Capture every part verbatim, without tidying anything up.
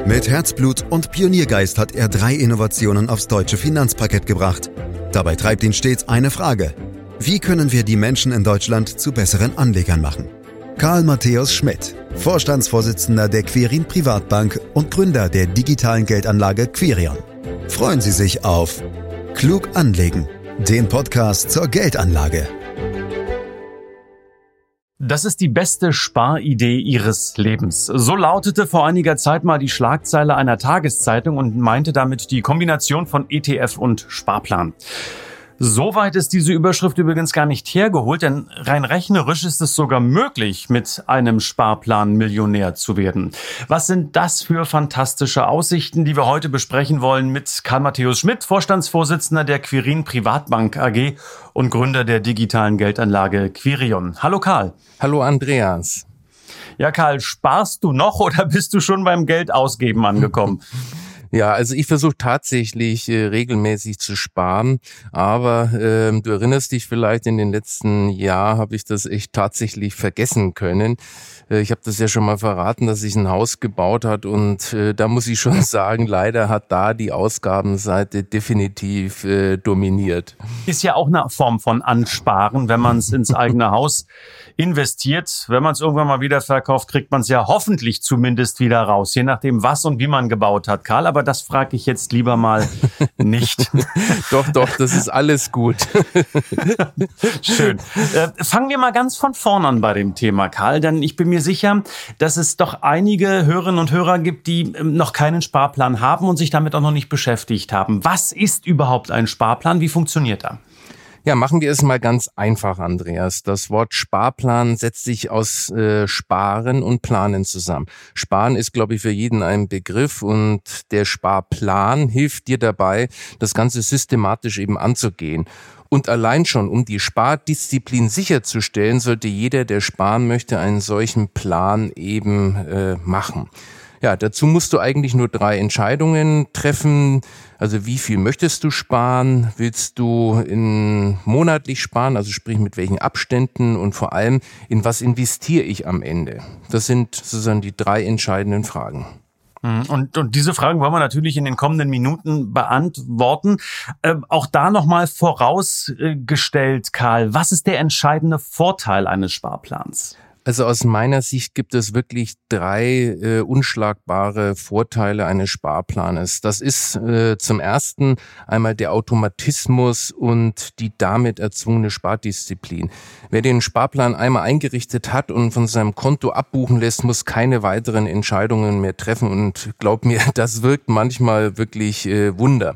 Mit Herzblut und Pioniergeist hat er drei Innovationen aufs deutsche Finanzparkett gebracht. Dabei treibt ihn stets eine Frage: Wie können wir die Menschen in Deutschland zu besseren Anlegern machen? Karl Matthäus Schmidt, Vorstandsvorsitzender der Quirin Privatbank und Gründer der digitalen Geldanlage Quirion. Freuen Sie sich auf Klug anlegen, den Podcast zur Geldanlage. Das ist die beste Sparidee Ihres Lebens. So lautete vor einiger Zeit mal die Schlagzeile einer Tageszeitung und meinte damit die Kombination von E T F und Sparplan. Soweit ist diese Überschrift übrigens gar nicht hergeholt, denn rein rechnerisch ist es sogar möglich, mit einem Sparplan Millionär zu werden. Was sind das für fantastische Aussichten, die wir heute besprechen wollen mit Karl Matthäus Schmidt, Vorstandsvorsitzender der Quirin Privatbank A G und Gründer der digitalen Geldanlage Quirion. Hallo Karl. Hallo Andreas. Ja Karl, sparst du noch oder bist du schon beim Geldausgeben angekommen? Ja, also ich versuche tatsächlich äh, regelmäßig zu sparen, aber äh, du erinnerst dich vielleicht, in den letzten Jahren habe ich das echt tatsächlich vergessen können. Äh, ich habe das ja schon mal verraten, dass ich ein Haus gebaut hat und äh, da muss ich schon sagen, leider hat da die Ausgabenseite definitiv äh, dominiert. Ist ja auch eine Form von Ansparen, wenn man es ins eigene Haus investiert. Wenn man es irgendwann mal wieder verkauft, kriegt man es ja hoffentlich zumindest wieder raus, je nachdem was und wie man gebaut hat, Karl. Aber das frage ich jetzt lieber mal nicht. Doch, doch, das ist alles gut. Schön. Äh, fangen wir mal ganz von vorn an bei dem Thema, Karl, denn ich bin mir sicher, dass es doch einige Hörerinnen und Hörer gibt, die ähm, noch keinen Sparplan haben und sich damit auch noch nicht beschäftigt haben. Was ist überhaupt ein Sparplan? Wie funktioniert er? Ja, machen wir es mal ganz einfach, Andreas. Das Wort Sparplan setzt sich aus äh, Sparen und Planen zusammen. Sparen ist, glaube ich, für jeden ein Begriff und der Sparplan hilft dir dabei, das Ganze systematisch eben anzugehen. Und allein schon, um die Spardisziplin sicherzustellen, sollte jeder, der sparen möchte, einen solchen Plan eben äh, machen. Ja, dazu musst du eigentlich nur drei Entscheidungen treffen. Also wie viel möchtest du sparen? Willst du in monatlich sparen? Also sprich mit welchen Abständen? Und vor allem, in was investiere ich am Ende? Das sind sozusagen die drei entscheidenden Fragen. Und, und diese Fragen wollen wir natürlich in den kommenden Minuten beantworten. Äh, auch da nochmal vorausgestellt, Karl, was ist der entscheidende Vorteil eines Sparplans? Also aus meiner Sicht gibt es wirklich drei äh, unschlagbare Vorteile eines Sparplanes. Das ist äh, zum ersten einmal der Automatismus und die damit erzwungene Spardisziplin. Wer den Sparplan einmal eingerichtet hat und von seinem Konto abbuchen lässt, muss keine weiteren Entscheidungen mehr treffen. Und glaub mir, das wirkt manchmal wirklich äh, Wunder.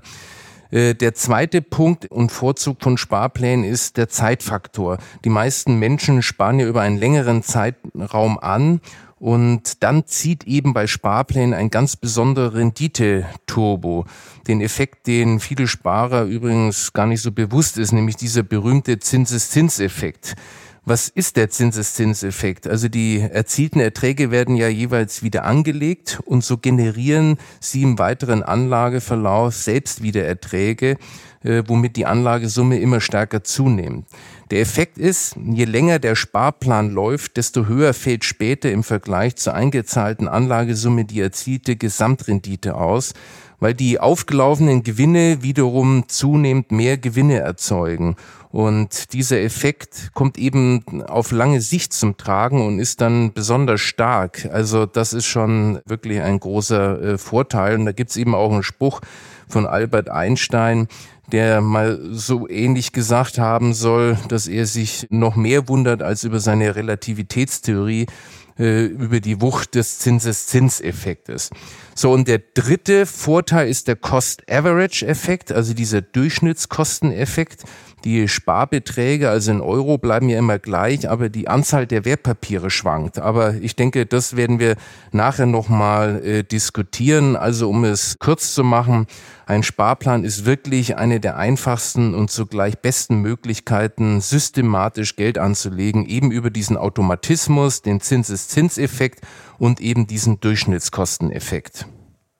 Der zweite Punkt und Vorzug von Sparplänen ist der Zeitfaktor. Die meisten Menschen sparen ja über einen längeren Zeitraum an und dann zieht eben bei Sparplänen ein ganz besonderer Rendite-Turbo. Den Effekt, den viele Sparer übrigens gar nicht so bewusst ist, nämlich dieser berühmte Zinseszinseffekt. Was ist der Zinseszinseffekt? Also die erzielten Erträge werden ja jeweils wieder angelegt und so generieren sie im weiteren Anlageverlauf selbst wieder Erträge, äh, womit die Anlagesumme immer stärker zunimmt. Der Effekt ist, je länger der Sparplan läuft, desto höher fällt später im Vergleich zur eingezahlten Anlagesumme die erzielte Gesamtrendite aus, weil die aufgelaufenen Gewinne wiederum zunehmend mehr Gewinne erzeugen. Und dieser Effekt kommt eben auf lange Sicht zum Tragen und ist dann besonders stark. Also das ist schon wirklich ein großer äh, Vorteil. Und da gibt's eben auch einen Spruch von Albert Einstein, der mal so ähnlich gesagt haben soll, dass er sich noch mehr wundert als über seine Relativitätstheorie, äh, über die Wucht des Zinseszinseffektes. So, und der dritte Vorteil ist der Cost-Average-Effekt, also dieser Durchschnittskosteneffekt. Die Sparbeträge, also in Euro, bleiben ja immer gleich, aber die Anzahl der Wertpapiere schwankt. Aber ich denke, das werden wir nachher nochmal äh, diskutieren. Also um es kurz zu machen, ein Sparplan ist wirklich eine der einfachsten und zugleich besten Möglichkeiten, systematisch Geld anzulegen, eben über diesen Automatismus, den Zinseszinseffekt und eben diesen Durchschnittskosteneffekt.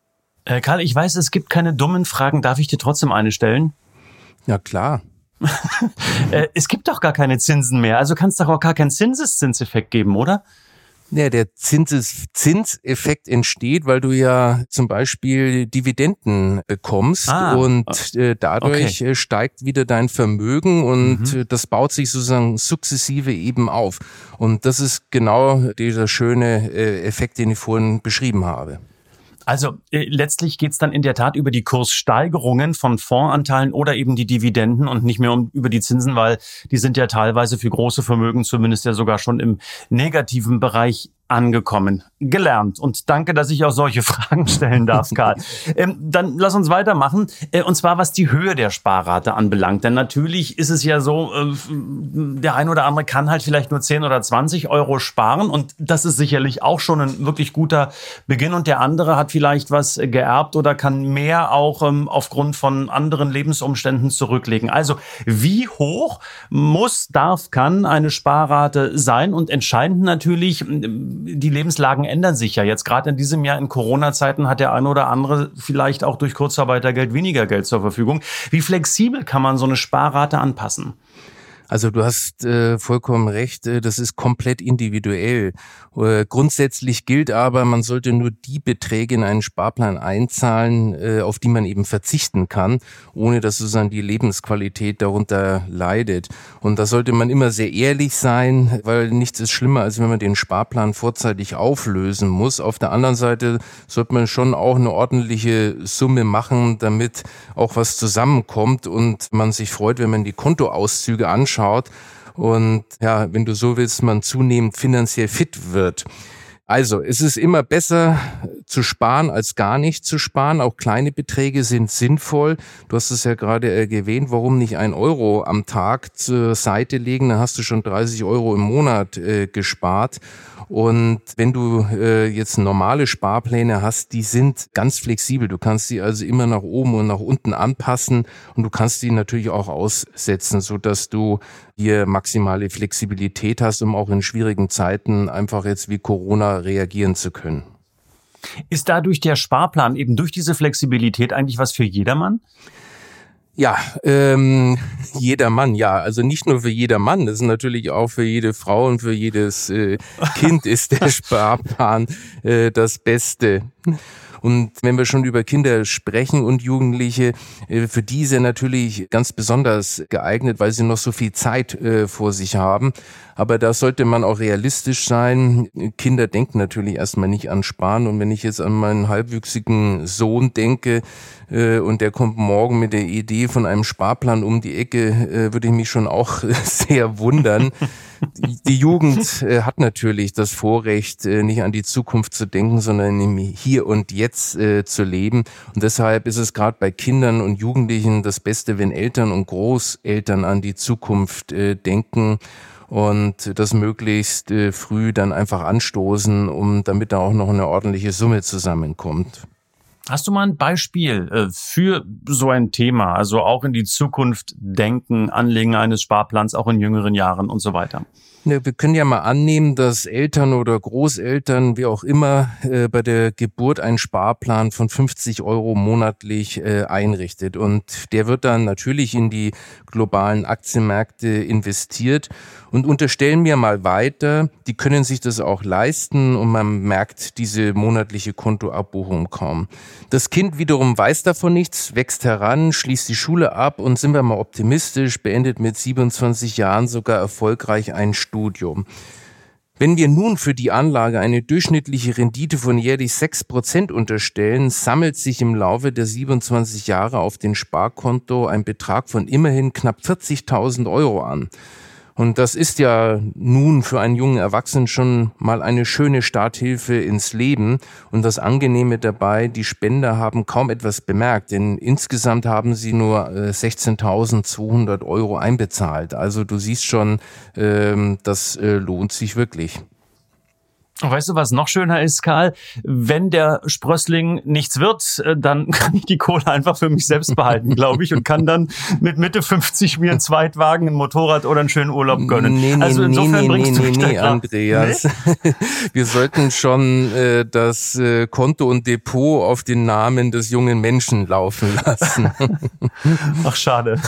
Äh, Karl, ich weiß, es gibt keine dummen Fragen. Darf ich dir trotzdem eine stellen? Ja, klar. Es gibt doch gar keine Zinsen mehr, also kann es doch auch gar keinen Zinseszinseffekt geben, oder? Ja, der Zinses- Zinseffekt entsteht, weil du ja zum Beispiel Dividenden bekommst ah, und äh, dadurch okay. steigt wieder dein Vermögen und mhm. das baut sich sozusagen sukzessive eben auf. Und das ist genau dieser schöne äh, Effekt, den ich vorhin beschrieben habe. Also äh, letztlich geht's dann in der Tat über die Kurssteigerungen von Fondsanteilen oder eben die Dividenden und nicht mehr um über die Zinsen, weil die sind ja teilweise für große Vermögen zumindest ja sogar schon im negativen Bereich angekommen. Gelernt. Und danke, dass ich auch solche Fragen stellen darf, Karl. ähm, dann lass uns weitermachen. Äh, und zwar, was die Höhe der Sparrate anbelangt. Denn natürlich ist es ja so, äh, der ein oder andere kann halt vielleicht nur zehn oder zwanzig Euro sparen. Und das ist sicherlich auch schon ein wirklich guter Beginn. Und der andere hat vielleicht was geerbt oder kann mehr auch ähm, aufgrund von anderen Lebensumständen zurücklegen. Also wie hoch muss, darf, kann eine Sparrate sein? Und entscheidend natürlich, die Lebenslagen ändern sich ja jetzt. Gerade in diesem Jahr in Corona-Zeiten hat der eine oder andere vielleicht auch durch Kurzarbeitergeld weniger Geld zur Verfügung. Wie flexibel kann man so eine Sparrate anpassen? Also du hast äh, vollkommen recht, äh, das ist komplett individuell. Äh, grundsätzlich gilt aber, man sollte nur die Beträge in einen Sparplan einzahlen, äh, auf die man eben verzichten kann, ohne dass sozusagen die Lebensqualität darunter leidet. Und da sollte man immer sehr ehrlich sein, weil nichts ist schlimmer, als wenn man den Sparplan vorzeitig auflösen muss. Auf der anderen Seite sollte man schon auch eine ordentliche Summe machen, damit auch was zusammenkommt und man sich freut, wenn man die Kontoauszüge anschaut. Schaut und ja, wenn du so willst, man zunehmend finanziell fit wird. Also, es ist immer besser zu sparen, als gar nicht zu sparen. Auch kleine Beträge sind sinnvoll. Du hast es ja gerade erwähnt, warum nicht ein Euro am Tag zur Seite legen? Dann hast du schon dreißig Euro im Monat äh, gespart. Und wenn du äh, jetzt normale Sparpläne hast, die sind ganz flexibel. Du kannst sie also immer nach oben und nach unten anpassen und du kannst die natürlich auch aussetzen, so dass du hier maximale Flexibilität hast, um auch in schwierigen Zeiten einfach jetzt wie Corona reagieren zu können. Ist dadurch der Sparplan eben durch diese Flexibilität eigentlich was für jedermann? Ja, ähm, jeder Mann, ja. Also nicht nur für jeder Mann, das ist natürlich auch für jede Frau und für jedes äh, Kind ist der Sparplan äh, das Beste. Und wenn wir schon über Kinder sprechen und Jugendliche, für die ist er natürlich ganz besonders geeignet, weil sie noch so viel Zeit äh, vor sich haben. Aber da sollte man auch realistisch sein. Kinder denken natürlich erstmal nicht an Sparen. Und wenn ich jetzt an meinen halbwüchsigen Sohn denke äh, und der kommt morgen mit der Idee von einem Sparplan um die Ecke, äh, würde ich mich schon auch sehr wundern. Die Jugend äh, hat natürlich das Vorrecht, äh, nicht an die Zukunft zu denken, sondern im Hier und Jetzt äh, zu leben. Und deshalb ist es gerade bei Kindern und Jugendlichen das Beste, wenn Eltern und Großeltern an die Zukunft äh, denken und das möglichst äh, früh dann einfach anstoßen, um damit da auch noch eine ordentliche Summe zusammenkommt. Hast du mal ein Beispiel äh, für so ein Thema, also auch in die Zukunft denken, Anlegen eines Sparplans, auch in jüngeren Jahren und so weiter? Ja, wir können ja mal annehmen, dass Eltern oder Großeltern, wie auch immer, äh, bei der Geburt einen Sparplan von fünfzig Euro monatlich äh, einrichtet. Und der wird dann natürlich in die globalen Aktienmärkte investiert. Und unterstellen wir mal weiter, die können sich das auch leisten und man merkt diese monatliche Kontoabbuchung kaum. Das Kind wiederum weiß davon nichts, wächst heran, schließt die Schule ab und sind wir mal optimistisch, beendet mit siebenundzwanzig Jahren sogar erfolgreich ein Studium. Wenn wir nun für die Anlage eine durchschnittliche Rendite von jährlich sechs Prozent unterstellen, sammelt sich im Laufe der siebenundzwanzig Jahre auf dem Sparkonto ein Betrag von immerhin knapp vierzigtausend Euro an. Und das ist ja nun für einen jungen Erwachsenen schon mal eine schöne Starthilfe ins Leben. Und das Angenehme dabei, die Spender haben kaum etwas bemerkt, denn insgesamt haben sie nur sechzehntausendzweihundert Euro einbezahlt. Also du siehst schon, das lohnt sich wirklich. Und weißt du, was noch schöner ist, Karl? Wenn der Sprössling nichts wird, dann kann ich die Kohle einfach für mich selbst behalten, glaube ich, und kann dann mit Mitte fünfzig mir einen Zweitwagen, ein Motorrad oder einen schönen Urlaub gönnen. Nee, nee, also insofern nee, bringst nee, du mich nee, da nee, Andreas. Nee? Wir sollten schon äh, das äh, Konto und Depot auf den Namen des jungen Menschen laufen lassen. Ach, schade.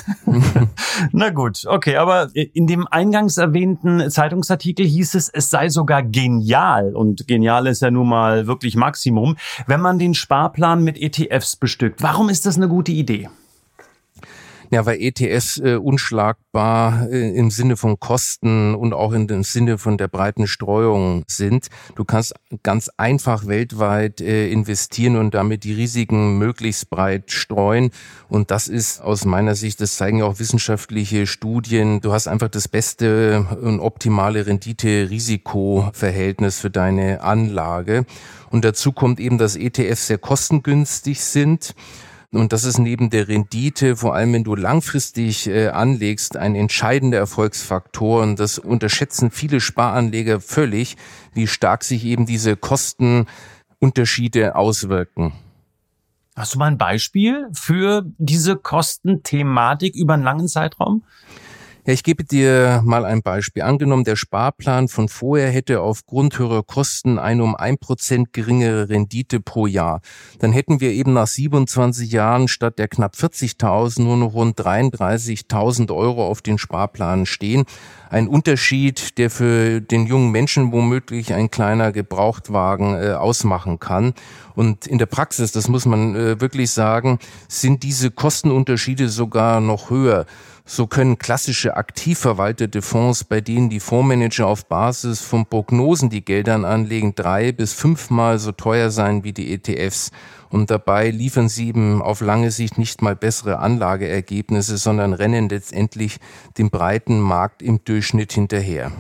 Na gut, okay, aber in dem eingangs erwähnten Zeitungsartikel hieß es, es sei sogar genial, genial. Und genial ist ja nun mal wirklich Maximum, wenn man den Sparplan mit E T Fs bestückt. Warum ist das eine gute Idee? Ja, weil E T Fs äh, unschlagbar äh, im Sinne von Kosten und auch in dem Sinne von der breiten Streuung sind. Du kannst ganz einfach weltweit äh, investieren und damit die Risiken möglichst breit streuen. Und das ist aus meiner Sicht, das zeigen ja auch wissenschaftliche Studien, du hast einfach das beste und optimale Rendite-Risiko-Verhältnis für deine Anlage. Und dazu kommt eben, dass E T Fs sehr kostengünstig sind. Und das ist neben der Rendite, vor allem wenn du langfristig äh, anlegst, ein entscheidender Erfolgsfaktor. Und das unterschätzen viele Sparanleger völlig, wie stark sich eben diese Kostenunterschiede auswirken. Hast du mal ein Beispiel für diese Kostenthematik über einen langen Zeitraum? Ja, ich gebe dir mal ein Beispiel. Angenommen, der Sparplan von vorher hätte aufgrund höherer Kosten eine um ein Prozent geringere Rendite pro Jahr. Dann hätten wir eben nach siebenundzwanzig Jahren statt der knapp vierzigtausend nur noch rund dreiunddreißigtausend Euro auf den Sparplan stehen. Ein Unterschied, der für den jungen Menschen womöglich ein kleiner Gebrauchtwagen äh, ausmachen kann. Und in der Praxis, das muss man äh, wirklich sagen, sind diese Kostenunterschiede sogar noch höher. So können klassische aktiv verwaltete Fonds, bei denen die Fondsmanager auf Basis von Prognosen die Gelder anlegen, drei bis fünfmal so teuer sein wie die E T Fs. Und dabei liefern sie eben auf lange Sicht nicht mal bessere Anlageergebnisse, sondern rennen letztendlich dem breiten Markt im Durchschnitt hinterher.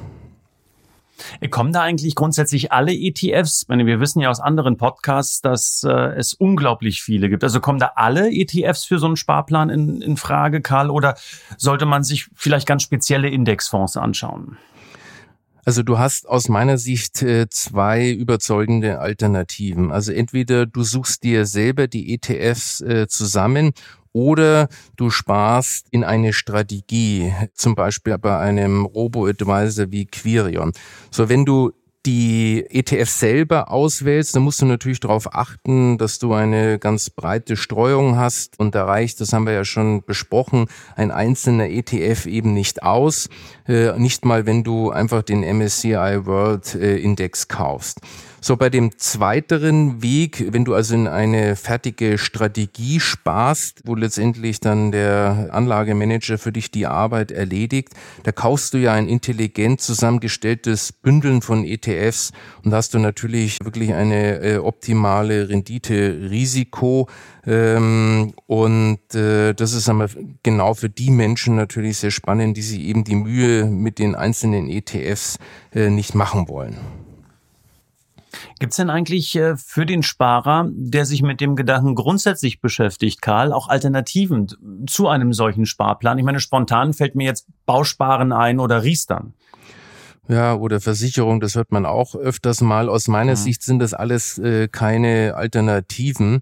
Kommen da eigentlich grundsätzlich alle E T Fs? Ich meine, wir wissen ja aus anderen Podcasts, dass äh, es unglaublich viele gibt. Also kommen da alle E T Fs für so einen Sparplan in, in Frage, Karl? Oder sollte man sich vielleicht ganz spezielle Indexfonds anschauen? Also du hast aus meiner Sicht äh, zwei überzeugende Alternativen. Also entweder du suchst dir selber die E T Fs äh, zusammen oder du sparst in eine Strategie, zum Beispiel bei einem Robo-Advisor wie Quirion. So, wenn du die E T Fs selber auswählst, dann musst du natürlich darauf achten, dass du eine ganz breite Streuung hast. Und da reicht, das haben wir ja schon besprochen, ein einzelner E T F eben nicht aus. Äh, nicht mal, wenn du einfach den M S C I World äh, Index kaufst. So, bei dem zweiteren Weg, wenn du also in eine fertige Strategie sparst, wo letztendlich dann der Anlagemanager für dich die Arbeit erledigt, da kaufst du ja ein intelligent zusammengestelltes Bündeln von E T Fs und da hast du natürlich wirklich eine äh, optimale Rendite-Risiko. Ähm, und äh, das ist aber genau für die Menschen natürlich sehr spannend, die sich eben die Mühe mit den einzelnen E T Fs äh, nicht machen wollen. Gibt es denn eigentlich äh, für den Sparer, der sich mit dem Gedanken grundsätzlich beschäftigt, Karl, auch Alternativen zu einem solchen Sparplan? Ich meine, spontan fällt mir jetzt Bausparen ein oder Riestern. Ja, oder Versicherung, das hört man auch öfters mal. Aus meiner mhm. Sicht sind das alles äh, keine Alternativen.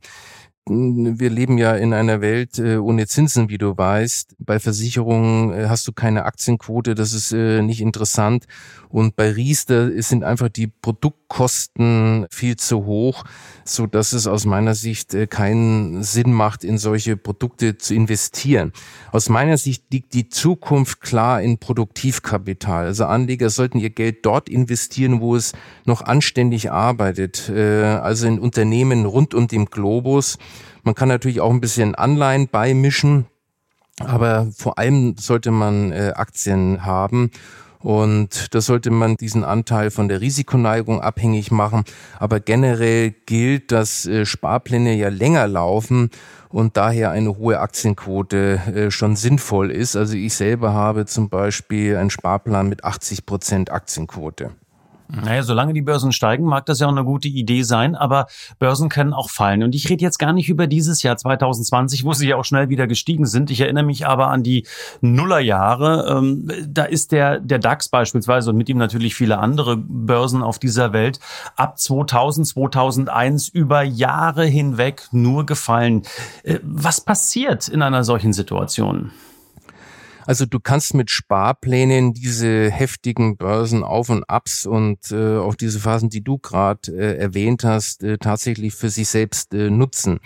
Wir leben ja in einer Welt äh, ohne Zinsen, wie du weißt. Bei Versicherungen äh, hast du keine Aktienquote, das ist äh, nicht interessant. Und bei Riester sind einfach die Produktkosten viel zu hoch, so dass es aus meiner Sicht äh, keinen Sinn macht, in solche Produkte zu investieren. Aus meiner Sicht liegt die Zukunft klar in Produktivkapital. Also Anleger sollten ihr Geld dort investieren, wo es noch anständig arbeitet. Äh, also in Unternehmen rund um den Globus. Man kann natürlich auch ein bisschen Anleihen beimischen, aber vor allem sollte man äh, Aktien haben. Und da sollte man diesen Anteil von der Risikoneigung abhängig machen. Aber generell gilt, dass äh, Sparpläne ja länger laufen und daher eine hohe Aktienquote äh, schon sinnvoll ist. Also ich selber habe zum Beispiel einen Sparplan mit achtzig Prozent Aktienquote. Naja, solange die Börsen steigen, mag das ja auch eine gute Idee sein, aber Börsen können auch fallen. Und ich rede jetzt gar nicht über dieses Jahr zwanzig zwanzig, wo sie ja auch schnell wieder gestiegen sind. Ich erinnere mich aber an die Nullerjahre. Ähm, da ist der, der DAX beispielsweise und mit ihm natürlich viele andere Börsen auf dieser Welt ab zweitausend, zweitausendeins über Jahre hinweg nur gefallen. Äh, was passiert in einer solchen Situation? Also du kannst mit Sparplänen diese heftigen Börsenauf- und Abs und äh, auch diese Phasen, die du gerade äh, erwähnt hast, äh, tatsächlich für sich selbst äh, nutzen.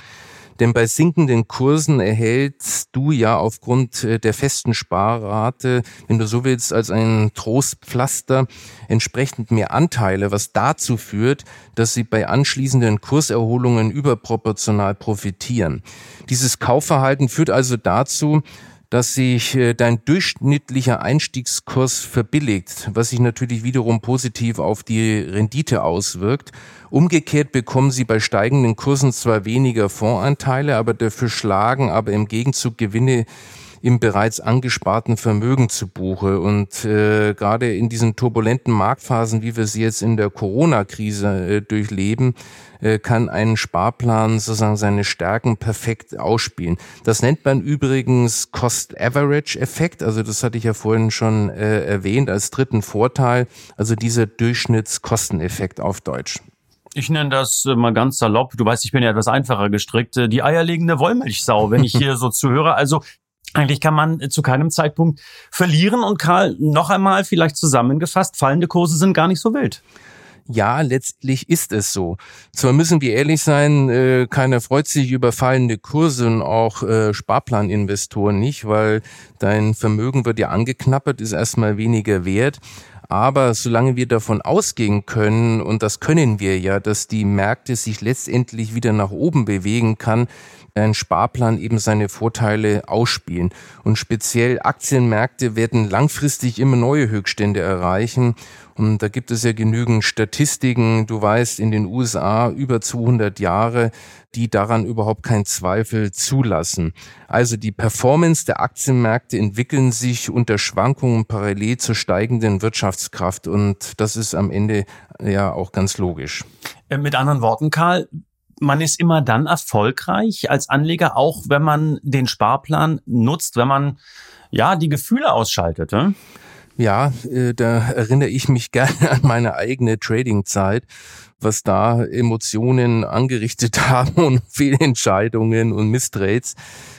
Denn bei sinkenden Kursen erhältst du ja aufgrund der festen Sparrate, wenn du so willst, als ein Trostpflaster entsprechend mehr Anteile, was dazu führt, dass sie bei anschließenden Kurserholungen überproportional profitieren. Dieses Kaufverhalten führt also dazu, dass sich dein durchschnittlicher Einstiegskurs verbilligt, was sich natürlich wiederum positiv auf die Rendite auswirkt. Umgekehrt bekommen sie bei steigenden Kursen zwar weniger Fondsanteile, aber dafür schlagen aber im Gegenzug Gewinne im bereits angesparten Vermögen zu Buche. Und äh, gerade in diesen turbulenten Marktphasen, wie wir sie jetzt in der Corona-Krise äh, durchleben, äh, kann ein Sparplan sozusagen seine Stärken perfekt ausspielen. Das nennt man übrigens Cost-Average-Effekt. Also das hatte ich ja vorhin schon äh, erwähnt als dritten Vorteil. Also dieser Durchschnittskosteneffekt auf Deutsch. Ich nenne das mal ganz salopp, du weißt, ich bin ja etwas einfacher gestrickt, die eierlegende Wollmilchsau, wenn ich hier so zuhöre. Also eigentlich kann man zu keinem Zeitpunkt verlieren. Und Karl, noch einmal vielleicht zusammengefasst, fallende Kurse sind gar nicht so wild. Ja, letztlich ist es so. Zwar müssen wir ehrlich sein, äh, keiner freut sich über fallende Kurse und auch äh, Sparplaninvestoren nicht, weil dein Vermögen wird ja angeknabbert, ist erstmal weniger wert. Aber solange wir davon ausgehen können, und das können wir ja, dass die Märkte sich letztendlich wieder nach oben bewegen kann, ein Sparplan eben seine Vorteile ausspielen. Und speziell Aktienmärkte werden langfristig immer neue Höchststände erreichen. Und da gibt es ja genügend Statistiken, du weißt, in den U S A über zweihundert Jahre, die daran überhaupt keinen Zweifel zulassen. Also die Performance der Aktienmärkte entwickeln sich unter Schwankungen parallel zur steigenden Wirtschaftskraft. Und das ist am Ende ja auch ganz logisch. Mit anderen Worten, Karl, man ist immer dann erfolgreich als Anleger, auch wenn man den Sparplan nutzt, wenn man ja die Gefühle ausschaltet. Ne? Ja, äh, da erinnere ich mich gerne an meine eigene Trading-Zeit, was da Emotionen angerichtet haben und Fehlentscheidungen und Misstrades.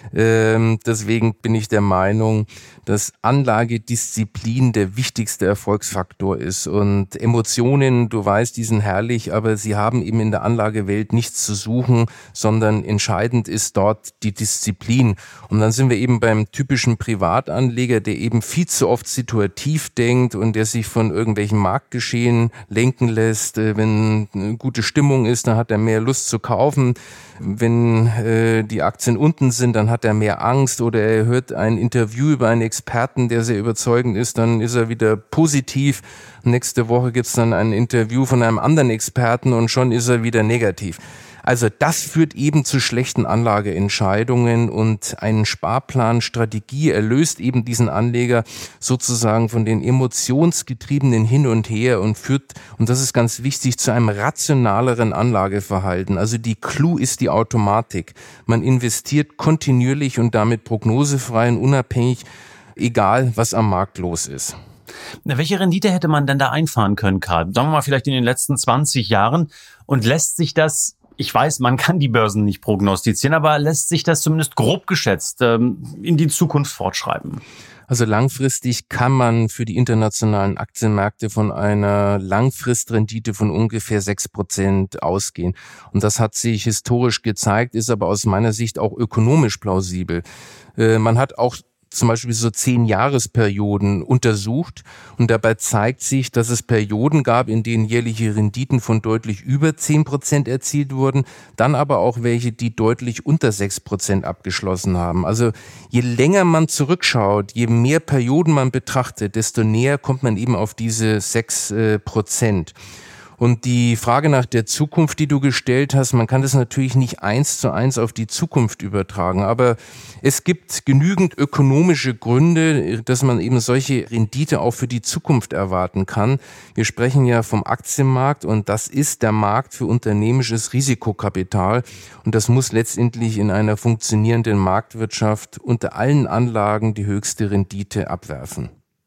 Ähm, deswegen bin ich der Meinung, dass Anlagedisziplin der wichtigste Erfolgsfaktor ist. Und Emotionen, du weißt, die sind herrlich, aber sie haben eben in der Anlagewelt nichts zu suchen, sondern entscheidend ist dort die Disziplin. Und dann sind wir eben beim typischen Privatanleger, der eben viel zu oft situativ denkt und der sich von irgendwelchen Marktgeschehen lenken lässt. Wenn eine gute Stimmung ist, dann hat er mehr Lust zu kaufen. Wenn äh, die Aktien unten sind, dann hat er mehr Angst, oder er hört ein Interview über einen Experten, der sehr überzeugend ist, dann ist er wieder positiv. Nächste Woche gibt's dann ein Interview von einem anderen Experten und schon ist er wieder negativ. Also das führt eben zu schlechten Anlageentscheidungen, und ein Sparplanstrategie erlöst eben diesen Anleger sozusagen von den emotionsgetriebenen Hin und Her und führt, und das ist ganz wichtig, zu einem rationaleren Anlageverhalten. Also die Clou ist die Automatik. Man investiert kontinuierlich und damit prognosefrei und unabhängig, egal was am Markt los ist. Welche Rendite hätte man denn da einfahren können, Karl? Sagen wir mal vielleicht in den letzten zwanzig Jahren, und lässt sich das, ich weiß, man kann die Börsen nicht prognostizieren, aber lässt sich das zumindest grob geschätzt in die Zukunft fortschreiben? Also langfristig kann man für die internationalen Aktienmärkte von einer Langfristrendite von ungefähr sechs Prozent ausgehen. Und das hat sich historisch gezeigt, ist aber aus meiner Sicht auch ökonomisch plausibel. Man hat auch zum Beispiel so zehn Jahresperioden untersucht, und dabei zeigt sich, dass es Perioden gab, in denen jährliche Renditen von deutlich über zehn Prozent erzielt wurden, dann aber auch welche, die deutlich unter sechs Prozent abgeschlossen haben. Also je länger man zurückschaut, je mehr Perioden man betrachtet, desto näher kommt man eben auf diese sechs Prozent. Und die Frage nach der Zukunft, die du gestellt hast, man kann das natürlich nicht eins zu eins auf die Zukunft übertragen, aber es gibt genügend ökonomische Gründe, dass man eben solche Rendite auch für die Zukunft erwarten kann. Wir sprechen ja vom Aktienmarkt, und das ist der Markt für unternehmisches Risikokapital, und das muss letztendlich in einer funktionierenden Marktwirtschaft unter allen Anlagen die höchste Rendite abwerfen.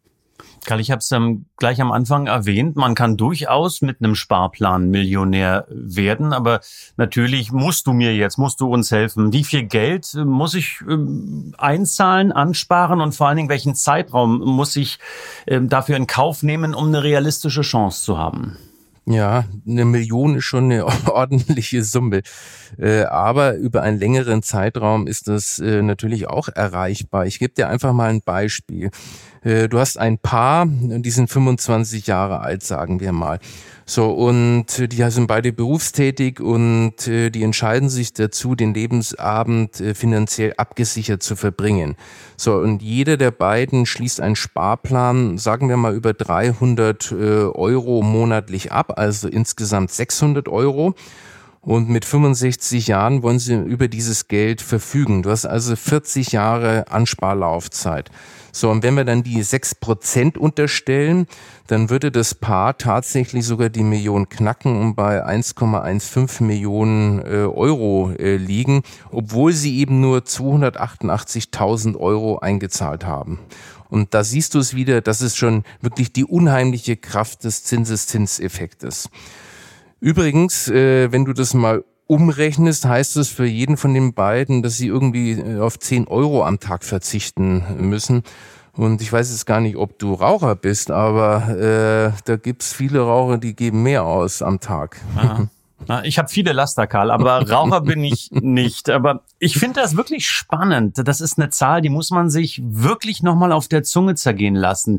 Karl, ich habe es ähm, gleich am Anfang erwähnt, man kann durchaus mit einem Sparplan Millionär werden, aber natürlich musst du mir jetzt, musst du uns helfen. Wie viel Geld muss ich ähm, einzahlen, ansparen, und vor allen Dingen, welchen Zeitraum muss ich ähm, dafür in Kauf nehmen, um eine realistische Chance zu haben? Ja, eine Million ist schon eine ordentliche Summe. Äh, aber über einen längeren Zeitraum ist das äh, natürlich auch erreichbar. Ich gebe dir einfach mal ein Beispiel. Äh, du hast ein Paar, die sind fünfundzwanzig Jahre alt, sagen wir mal. So, und die sind beide berufstätig und äh, die entscheiden sich dazu, den Lebensabend äh, finanziell abgesichert zu verbringen. So, und jeder der beiden schließt einen Sparplan, sagen wir mal, über dreihundert äh, Euro monatlich ab, also insgesamt sechshundert Euro. Und mit fünfundsechzig Jahren wollen sie über dieses Geld verfügen. Du hast also vierzig Jahre Ansparlaufzeit. So, und wenn wir dann die sechs Prozent unterstellen, dann würde das Paar tatsächlich sogar die Million knacken und bei eins Komma fünfzehn Millionen äh, Euro äh, liegen, obwohl sie eben nur zweihundertachtundachtzigtausend Euro eingezahlt haben. Und da siehst du es wieder, das ist schon wirklich die unheimliche Kraft des Zinseszinseffektes. Übrigens, äh, wenn du das mal umrechnest, heißt es für jeden von den beiden, dass sie irgendwie auf zehn Euro am Tag verzichten müssen. Und ich weiß jetzt gar nicht, ob du Raucher bist, aber äh, da gibt's viele Raucher, die geben mehr aus am Tag. Aha. Ich habe viele Laster, Karl, aber Raucher bin ich nicht. Aber ich finde das wirklich spannend. Das ist eine Zahl, die muss man sich wirklich nochmal auf der Zunge zergehen lassen.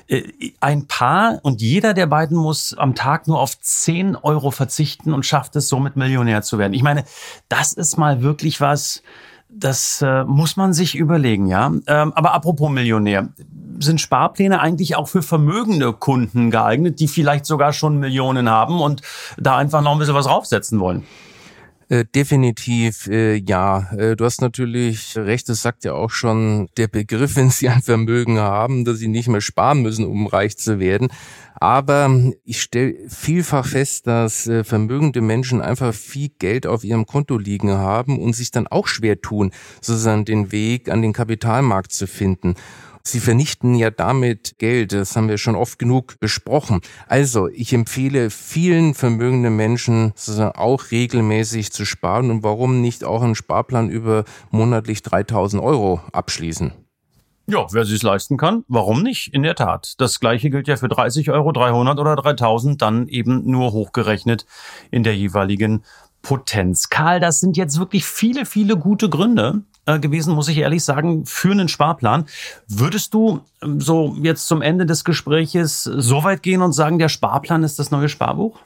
Ein Paar und jeder der beiden muss am Tag nur auf zehn Euro verzichten und schafft es somit Millionär zu werden. Ich meine, das ist mal wirklich was, das äh, muss man sich überlegen, ja. Ähm, aber apropos Millionär, sind Sparpläne eigentlich auch für vermögende Kunden geeignet, die vielleicht sogar schon Millionen haben und da einfach noch ein bisschen was draufsetzen wollen? Äh, definitiv äh, ja. Äh, du hast natürlich recht, das sagt ja auch schon der Begriff, wenn sie ein Vermögen haben, dass sie nicht mehr sparen müssen, um reich zu werden. Aber ich stelle vielfach fest, dass äh, vermögende Menschen einfach viel Geld auf ihrem Konto liegen haben und sich dann auch schwer tun, sozusagen den Weg an den Kapitalmarkt zu finden. Sie vernichten ja damit Geld, das haben wir schon oft genug besprochen. Also ich empfehle vielen vermögenden Menschen sozusagen auch regelmäßig zu sparen und warum nicht auch einen Sparplan über monatlich dreitausend Euro abschließen. Ja, wer sich's leisten kann, warum nicht? In der Tat. Das Gleiche gilt ja für dreißig Euro, dreihundert oder dreitausend, dann eben nur hochgerechnet in der jeweiligen Potenz. Karl, das sind jetzt wirklich viele, viele gute Gründe äh, gewesen, muss ich ehrlich sagen, für einen Sparplan. Würdest du ähm, so jetzt zum Ende des Gespräches so weit gehen und sagen, der Sparplan ist das neue Sparbuch?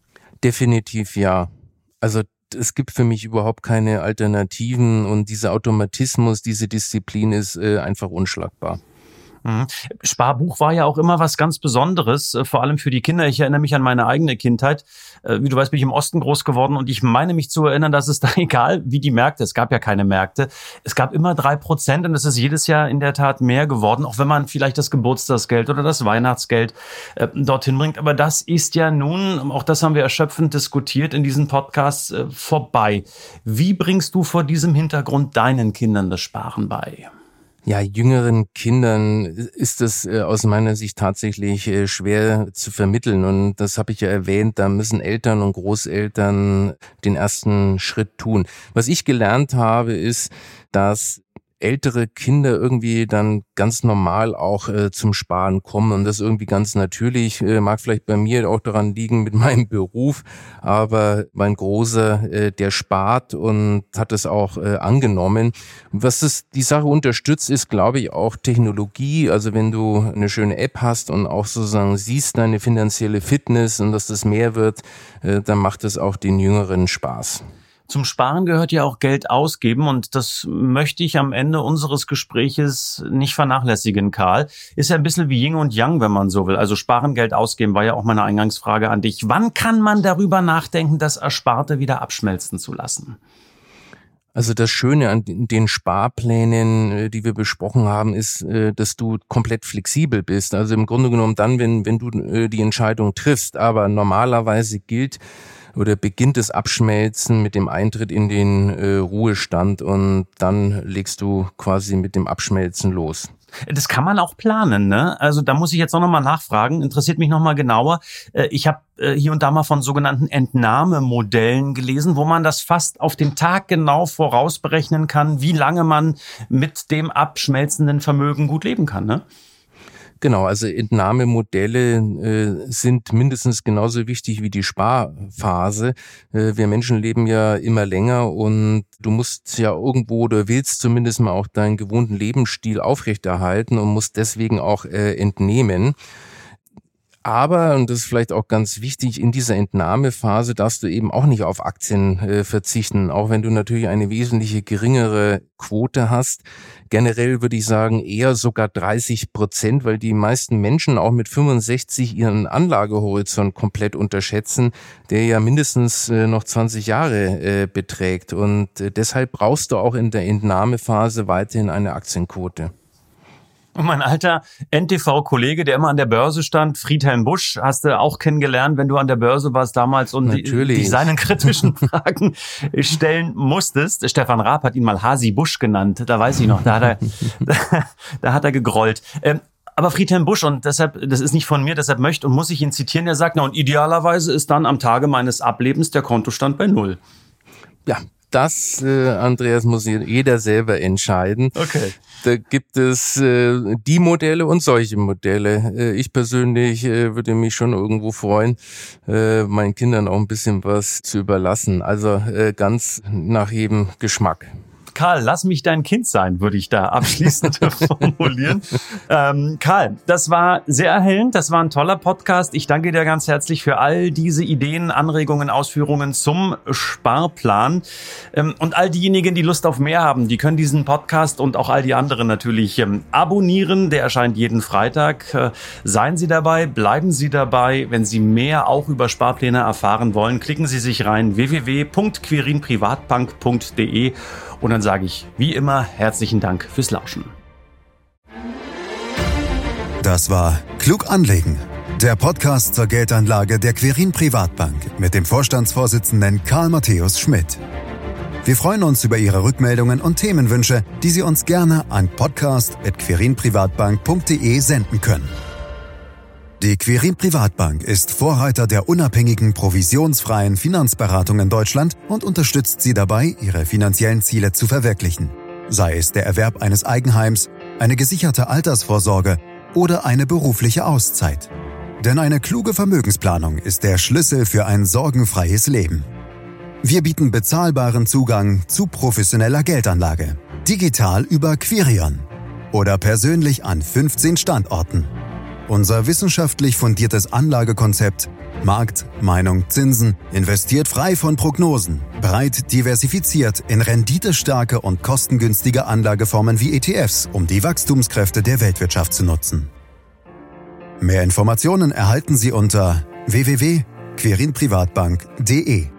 Definitiv ja. Also es gibt für mich überhaupt keine Alternativen und dieser Automatismus, diese Disziplin ist äh, einfach unschlagbar. Mhm. Sparbuch war ja auch immer was ganz Besonderes, vor allem für die Kinder. Ich erinnere mich an meine eigene Kindheit. Wie du weißt, bin ich im Osten groß geworden und ich meine mich zu erinnern, dass es da egal wie die Märkte, es gab ja keine Märkte, es gab immer drei Prozent und es ist jedes Jahr in der Tat mehr geworden, auch wenn man vielleicht das Geburtstagsgeld oder das Weihnachtsgeld äh, dorthin bringt. Aber das ist ja nun, auch das haben wir erschöpfend diskutiert in diesen Podcasts, äh, vorbei. Wie bringst du vor diesem Hintergrund deinen Kindern das Sparen bei? Ja, jüngeren Kindern ist es äh, aus meiner Sicht tatsächlich äh, schwer zu vermitteln. Und das habe ich ja erwähnt, da müssen Eltern und Großeltern den ersten Schritt tun. Was ich gelernt habe, ist, dass ältere Kinder irgendwie dann ganz normal auch äh, zum Sparen kommen und das irgendwie ganz natürlich, äh, mag vielleicht bei mir auch daran liegen mit meinem Beruf, aber mein Großer, äh, der spart und hat es auch äh, angenommen. Was das, die Sache unterstützt, ist, glaube ich, auch Technologie, also wenn du eine schöne App hast und auch sozusagen siehst deine finanzielle Fitness und dass das mehr wird, äh, dann macht es auch den Jüngeren Spaß. Zum Sparen gehört ja auch Geld ausgeben und das möchte ich am Ende unseres Gespräches nicht vernachlässigen, Karl. Ist ja ein bisschen wie Yin und Yang, wenn man so will. Also Sparen, Geld ausgeben war ja auch meine Eingangsfrage an dich. Wann kann man darüber nachdenken, das Ersparte wieder abschmelzen zu lassen? Also das Schöne an den Sparplänen, die wir besprochen haben, ist, dass du komplett flexibel bist. Also im Grunde genommen dann, wenn, wenn du die Entscheidung triffst. Aber normalerweise gilt oder beginnt das Abschmelzen mit dem Eintritt in den äh, Ruhestand und dann legst du quasi mit dem Abschmelzen los. Das kann man auch planen, ne? Also da muss ich jetzt auch nochmal nachfragen, interessiert mich nochmal genauer. Ich habe hier und da mal von sogenannten Entnahmemodellen gelesen, wo man das fast auf den Tag genau vorausberechnen kann, wie lange man mit dem abschmelzenden Vermögen gut leben kann, ne? Genau, also Entnahmemodelle äh, sind mindestens genauso wichtig wie die Sparphase. Äh, wir Menschen leben ja immer länger und du musst ja irgendwo oder willst zumindest mal auch deinen gewohnten Lebensstil aufrechterhalten und musst deswegen auch äh, entnehmen. Aber, und das ist vielleicht auch ganz wichtig, in dieser Entnahmephase darfst du eben auch nicht auf Aktien äh, verzichten, auch wenn du natürlich eine wesentliche geringere Quote hast. Generell würde ich sagen eher sogar dreißig Prozent, weil die meisten Menschen auch mit fünfundsechzig ihren Anlagehorizont komplett unterschätzen, der ja mindestens äh, noch zwanzig Jahre äh, beträgt. Und äh, deshalb brauchst du auch in der Entnahmephase weiterhin eine Aktienquote. Und mein alter N T V-Kollege, der immer an der Börse stand, Friedhelm Busch, hast du auch kennengelernt, wenn du an der Börse warst damals und dich seinen kritischen Fragen stellen musstest. Stefan Raab hat ihn mal Hasi Busch genannt, da weiß ich noch, da hat er, da, da hat er gegrollt. Ähm, aber Friedhelm Busch, und deshalb, das ist nicht von mir, deshalb möchte und muss ich ihn zitieren, der sagt, na und idealerweise ist dann am Tage meines Ablebens der Kontostand bei Null. Ja. Das, äh, Andreas, muss jeder selber entscheiden. Okay. Da gibt es äh, die Modelle und solche Modelle. Äh, ich persönlich äh, würde mich schon irgendwo freuen, äh, meinen Kindern auch ein bisschen was zu überlassen. Also äh, ganz nach jedem Geschmack. Karl, lass mich dein Kind sein, würde ich da abschließend formulieren. Ähm, Karl, das war sehr erhellend, das war ein toller Podcast. Ich danke dir ganz herzlich für all diese Ideen, Anregungen, Ausführungen zum Sparplan. Ähm, und all diejenigen, die Lust auf mehr haben, die können diesen Podcast und auch all die anderen natürlich ähm, abonnieren. Der erscheint jeden Freitag. Äh, seien Sie dabei, bleiben Sie dabei. Wenn Sie mehr auch über Sparpläne erfahren wollen, klicken Sie sich rein w w w punkt quirin privatbank punkt d e. Und dann sage ich, wie immer, herzlichen Dank fürs Lauschen. Das war Klug anlegen, der Podcast zur Geldanlage der Quirin Privatbank mit dem Vorstandsvorsitzenden Karl Matthäus Schmidt. Wir freuen uns über Ihre Rückmeldungen und Themenwünsche, die Sie uns gerne an podcast at quirin privatbank punkt d e senden können. Die Quirin Privatbank ist Vorreiter der unabhängigen, provisionsfreien Finanzberatung in Deutschland und unterstützt Sie dabei, Ihre finanziellen Ziele zu verwirklichen. Sei es der Erwerb eines Eigenheims, eine gesicherte Altersvorsorge oder eine berufliche Auszeit. Denn eine kluge Vermögensplanung ist der Schlüssel für ein sorgenfreies Leben. Wir bieten bezahlbaren Zugang zu professioneller Geldanlage, digital über Quirion oder persönlich an fünfzehn Standorten. Unser wissenschaftlich fundiertes Anlagekonzept Markt, Meinung, Zinsen investiert frei von Prognosen, breit diversifiziert in renditestarke und kostengünstige Anlageformen wie E T Fs, um die Wachstumskräfte der Weltwirtschaft zu nutzen. Mehr Informationen erhalten Sie unter w w w punkt quirin privatbank punkt d e.